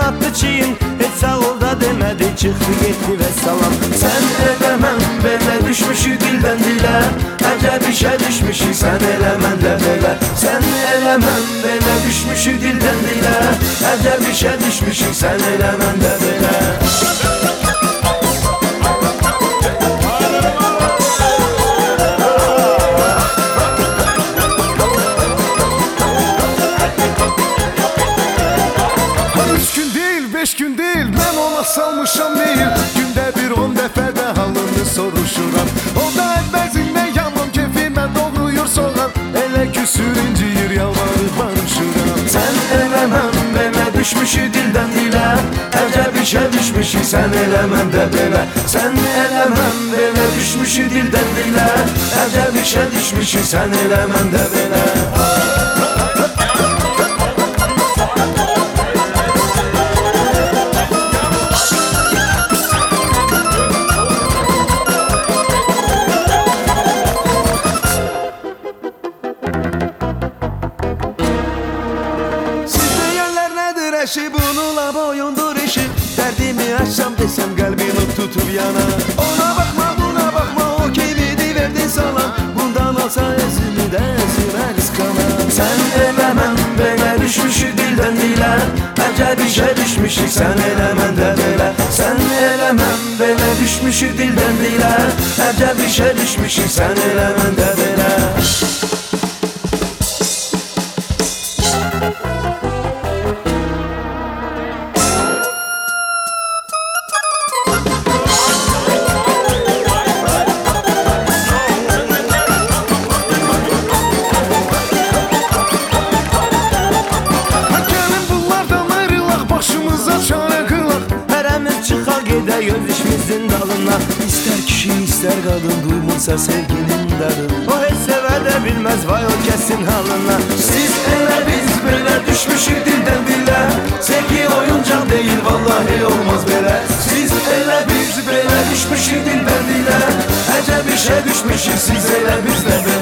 attı çiyin, heç sağ ol da demedi, çıktı gitti ve salam. Sen elemem böyle düşmüşük dilden dile, acep işe düşmüşük sen elemen de böyle. Sen elemem böyle düşmüşük dilden dile, acep işe düşmüşük sen elemen de böyle. Beş gün değil ben ona salmışam değil, günde bir 10 dəfə də halını soruşuram. O da əvvəzinə yaman kefimə doğruyur soğan, elə küsür inciyir yalvarır barışıram. Sen elemem böyle düşmüşük dilden dile, acep işe düşmüşük sen elemem de böyle. Sen elemem böyle düşmüşük dilden dile, acep işe düşmüşük sen elemem de böyle. Bununla boyundur işi, derdimi açsam desem kalbini tutup yana. Ona bakma buna bakma, o kemidi verdin salam, bundan alsa ezini de ezilmez kalan. Sen elemem böyle düşmüşük dilden dile, acep işe düşmüşük sen elemen de böyle. Sen elemem böyle düşmüşük dilden dile, acep işe düşmüşük sen elemen de böyle. Göz işimizin dalına, İster kişi ister kadın duymursa sevginin darını. O hiç sever de bilmez vay o kesin halına. Siz ele biz böyle düşmüşük dilden dile, sevgi oyuncak değil vallahi olmaz böyle. Siz ele biz böyle düşmüşük dilden dile, acep işe düşmüşük siz ele biz de böyle.